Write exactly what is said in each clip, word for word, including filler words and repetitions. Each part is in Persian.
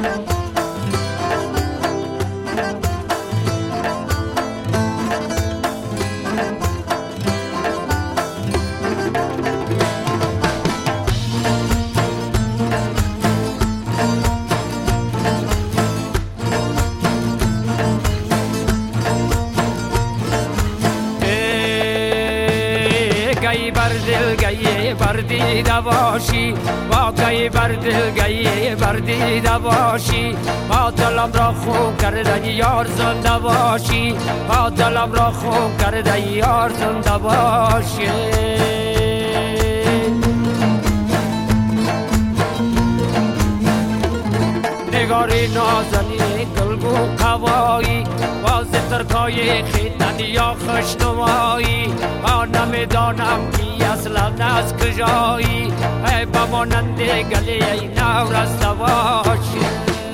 گی بر دل گی بر دیده باشی با گی بر دل گی بر دیده باشی با دلم را خون کرده یار زنده باشی با دلم را خون کرده یار زنده باشی نگاری نازنی گلگو قوایی باز ترکای خیتن یا خوشنمایی ما نمیدانم کی اصلا از کجایی ای با مانند گلی ای نو رسته باشی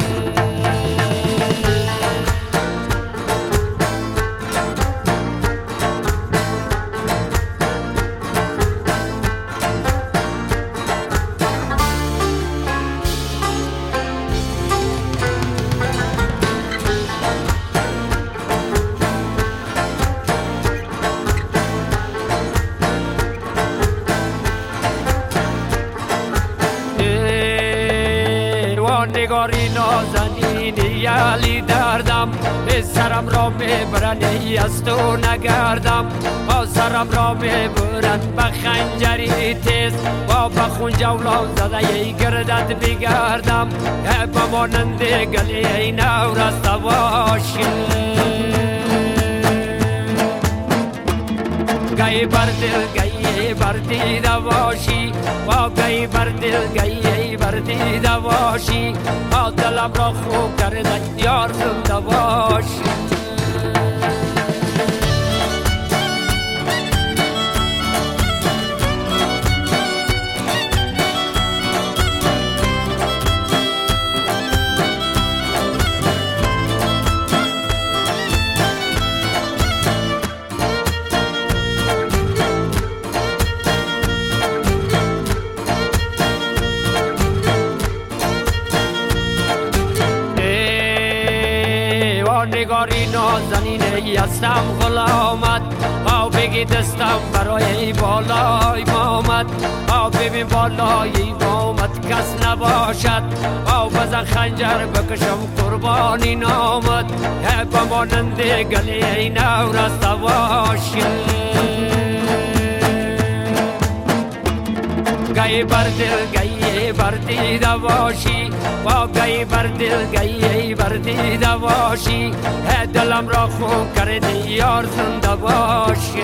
نگاری نازنینی علی دردم سرم را میبرنی از تو نگردم با سرم را میبرن به خنجری تیز با بخون جولان زده ای گردت بگردم با مانند گلی ای نو رسته باشی گی بر دل گی بر دیده باشی با گی بر دل گی بر دیده باشی با دلم را خوب کرده یار زنده باشی نگاری نازنینه هستم غلامت با بگی دستم برای بالای مامت با ببین بالای مامت کس نباشد با بزن خنجر بکشم قربانی نامت با مانند گلی ای نو رسته باشی گی بر دل گی بر دیده باشی با گی بر دل گی بر دیده باشی دلم را خون کرده یار زنده باشی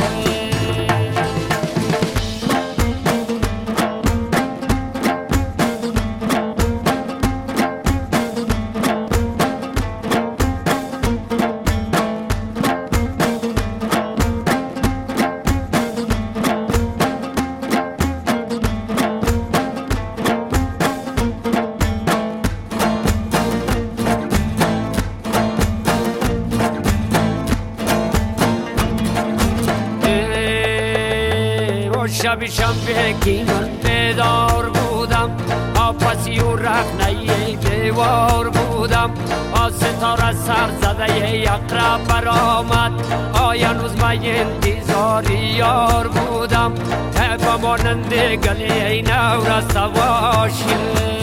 شب شنبه که من بیدار بودم آپسی و رخنه دیوار بودم آ ستاره سر زده اقرب برآمد آیا روز من انتظار یار بودم با مانند گلی نو رسته باشی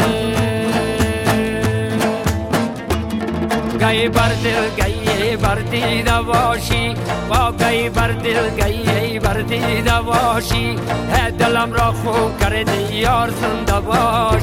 گی بر دل گی بر دیده باشی با گی بر دل گی بر دیده باشی دلم را خون کرده یار زنده باشی